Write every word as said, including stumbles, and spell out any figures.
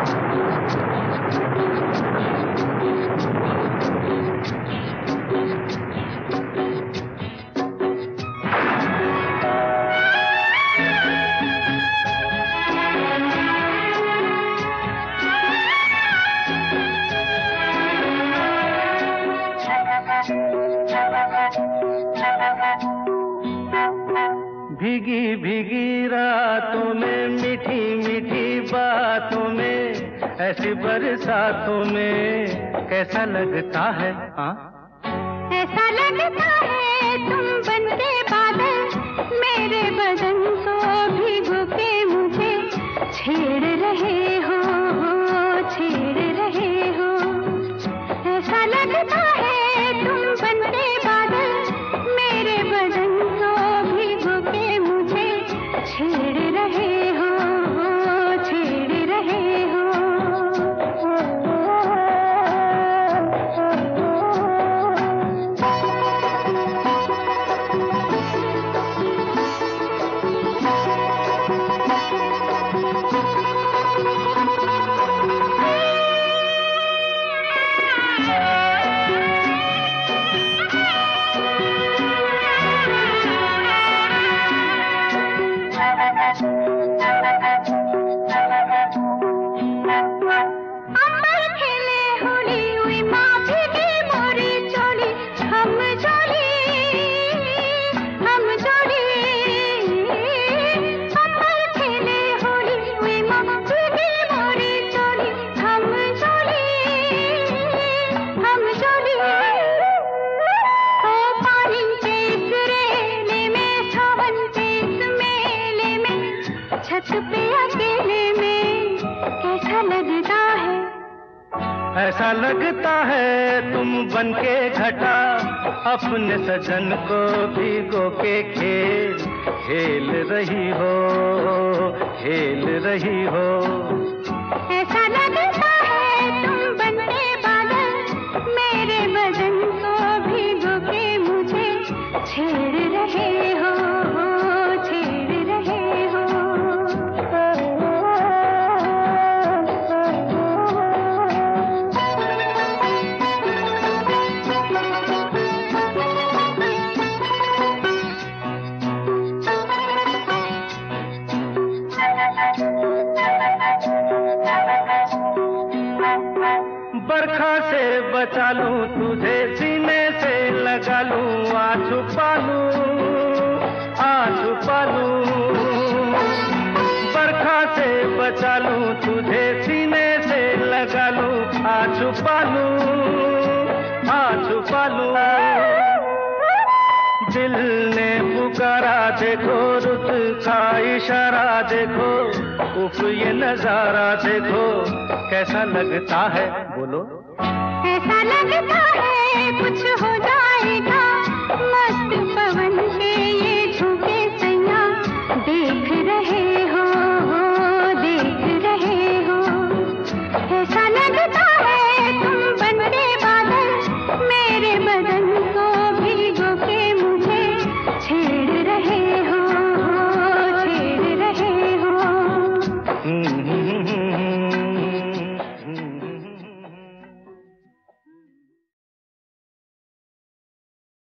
भीगी भीगी रातों में मीठी मीठी बातों में ऐसी बरसातों में कैसा लगता है? हाँ, ऐसा लगता है तुम बनके बादल मेरे बदन को भिगो के मुझे छेड़ रहे हो, छेड़ रहे हो। ऐसा लगता है तुम बनके बादल मेरे बदन को भिगो के मुझे छेड़ रहे हो, छेड़ रहे हो। छत पे अकेले में कैसा लगता है? ऐसा लगता है तुम बनके घटा अपने सजन को भिगो के खेल खेल रही हो, खेल रही हो। ऐसा लगता है तुम बनके बादल मेरे बदन को भिगो के मुझे छेड़ रहे हो, छेड़ रहे हो। बरखा से बचा लूं तुझे सीने से लगा लूं आ छुपा लूं, आ छुपा लूं। बरखा से बचा लूं तुझे सीने से लगा लूं आ छुपा लूं, आ छुपा लूं। दिल ने पुकारा देखो रुत का इशारा देखो, उफ ये नजारा देखो कैसा लगता है? बोलो। ऐसा लगता है कुछ हो जाएगा